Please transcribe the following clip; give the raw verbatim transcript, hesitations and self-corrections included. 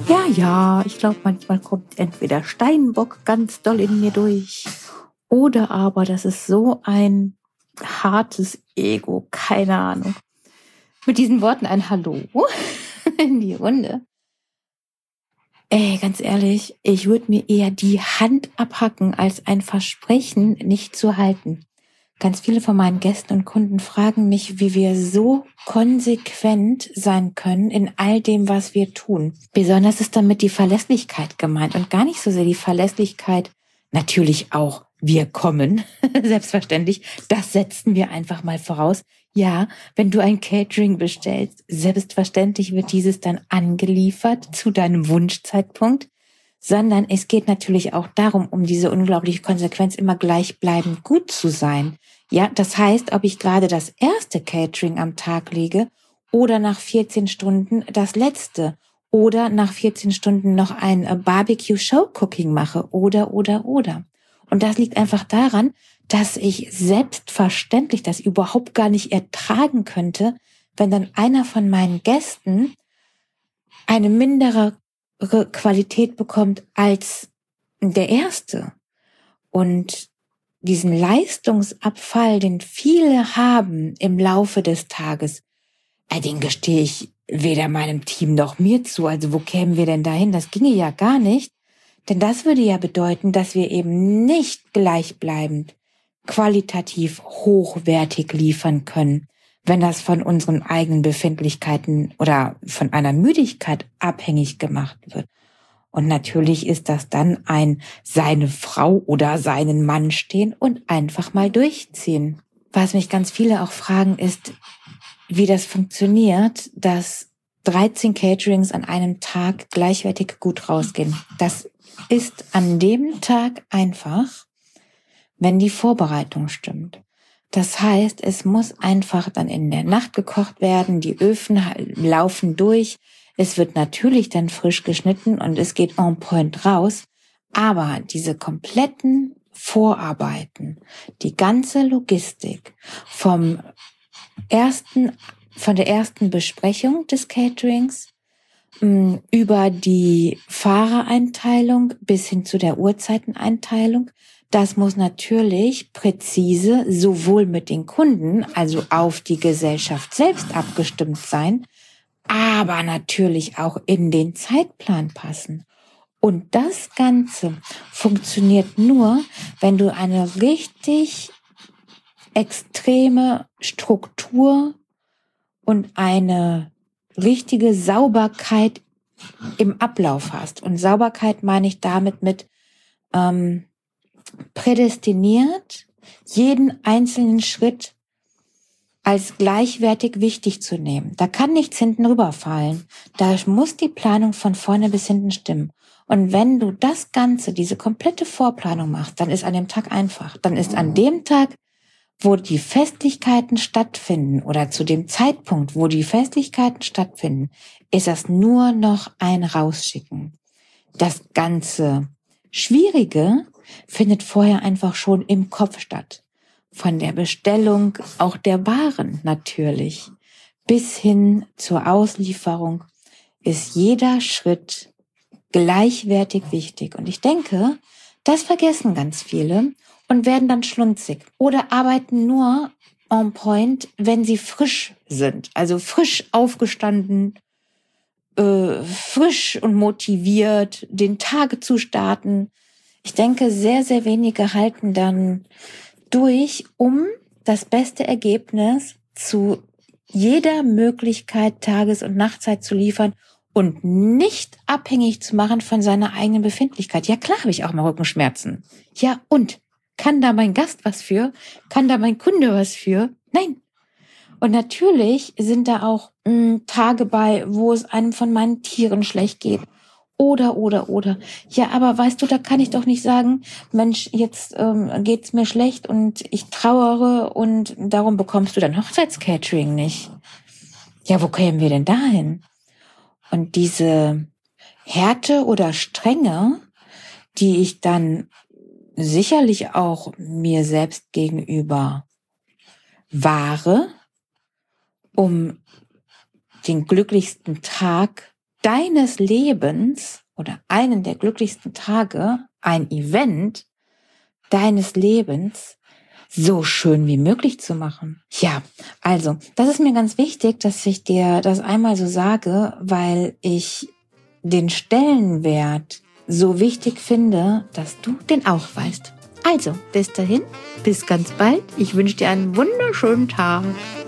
Ja, ja, ich glaube, manchmal kommt entweder Steinbock ganz doll in mir durch oder aber das ist so ein hartes Ego, keine Ahnung. Mit diesen Worten ein Hallo in die Runde. Ey, ganz ehrlich, ich würde mir eher die Hand abhacken, als ein Versprechen nicht zu halten. Ganz viele von meinen Gästen und Kunden fragen mich, wie wir so konsequent sein können in all dem, was wir tun. Besonders ist damit die Verlässlichkeit gemeint und gar nicht so sehr die Verlässlichkeit, natürlich auch wir kommen, selbstverständlich, das setzen wir einfach mal voraus. Ja, wenn du ein Catering bestellst, selbstverständlich wird dieses dann angeliefert zu deinem Wunschzeitpunkt, sondern es geht natürlich auch darum, um diese unglaubliche Konsequenz immer gleichbleibend gut zu sein. Ja, das heißt, ob ich gerade das erste Catering am Tag lege oder nach vierzehn Stunden das letzte oder nach vierzehn Stunden noch ein Barbecue-Show-Cooking mache oder, oder, oder. Und das liegt einfach daran, dass ich selbstverständlich das überhaupt gar nicht ertragen könnte, wenn dann einer von meinen Gästen eine mindere Qualität bekommt als der erste. Und diesen Leistungsabfall, den viele haben im Laufe des Tages, den gestehe ich weder meinem Team noch mir zu. Also wo kämen wir denn dahin? Das ginge ja gar nicht. Denn das würde ja bedeuten, dass wir eben nicht gleichbleibend qualitativ hochwertig liefern können, wenn das von unseren eigenen Befindlichkeiten oder von einer Müdigkeit abhängig gemacht wird. Und natürlich ist das dann ein seine Frau oder seinen Mann stehen und einfach mal durchziehen. Was mich ganz viele auch fragen ist, wie das funktioniert, dass dreizehn Caterings an einem Tag gleichwertig gut rausgehen. Das ist an dem Tag einfach, wenn die Vorbereitung stimmt. Das heißt, es muss einfach dann in der Nacht gekocht werden, die Öfen laufen durch, es wird natürlich dann frisch geschnitten und es geht en point raus, aber diese kompletten Vorarbeiten, die ganze Logistik vom ersten, von der ersten Besprechung des Caterings über die Fahrereinteilung bis hin zu der Uhrzeiteneinteilung, das muss natürlich präzise sowohl mit den Kunden, also auf die Gesellschaft selbst abgestimmt sein, aber natürlich auch in den Zeitplan passen. Und das Ganze funktioniert nur, wenn du eine richtig extreme Struktur und eine richtige Sauberkeit im Ablauf hast. Und Sauberkeit meine ich damit mit ähm, prädestiniert, jeden einzelnen Schritt als gleichwertig wichtig zu nehmen. Da kann nichts hinten rüberfallen. Da muss die Planung von vorne bis hinten stimmen. Und wenn du das Ganze, diese komplette Vorplanung machst, dann ist an dem Tag einfach. Dann ist an dem Tag, wo die Festlichkeiten stattfinden oder zu dem Zeitpunkt, wo die Festlichkeiten stattfinden, ist das nur noch ein Rausschicken. Das ganze Schwierige findet vorher einfach schon im Kopf statt. Von der Bestellung auch der Waren natürlich bis hin zur Auslieferung ist jeder Schritt gleichwertig wichtig. Und ich denke, das vergessen ganz viele und werden dann schlunzig oder arbeiten nur on point, wenn sie frisch sind. Also frisch aufgestanden, äh, frisch und motiviert, den Tag zu starten. Ich denke, sehr, sehr wenige halten dann durch, um das beste Ergebnis zu jeder Möglichkeit Tages- und Nachtzeit zu liefern und nicht abhängig zu machen von seiner eigenen Befindlichkeit. Ja, klar habe ich auch mal Rückenschmerzen. Ja, und? Kann da mein Gast was für? Kann da mein Kunde was für? Nein. Und natürlich sind da auch mh, Tage bei, wo es einem von meinen Tieren schlecht geht. Oder, oder, oder. Ja, aber weißt du, da kann ich doch nicht sagen, Mensch, jetzt ähm, geht's mir schlecht und ich trauere und darum bekommst du dein Hochzeitscatering nicht. Ja, wo kämen wir denn dahin? Und diese Härte oder Strenge, die ich dann sicherlich auch mir selbst gegenüber wahre, um den glücklichsten Tag deines Lebens oder einen der glücklichsten Tage, ein Event deines Lebens so schön wie möglich zu machen. Ja, also, das ist mir ganz wichtig, dass ich dir das einmal so sage, weil ich den Stellenwert so wichtig finde, dass du den auch weißt. Also, bis dahin, bis ganz bald. Ich wünsche dir einen wunderschönen Tag.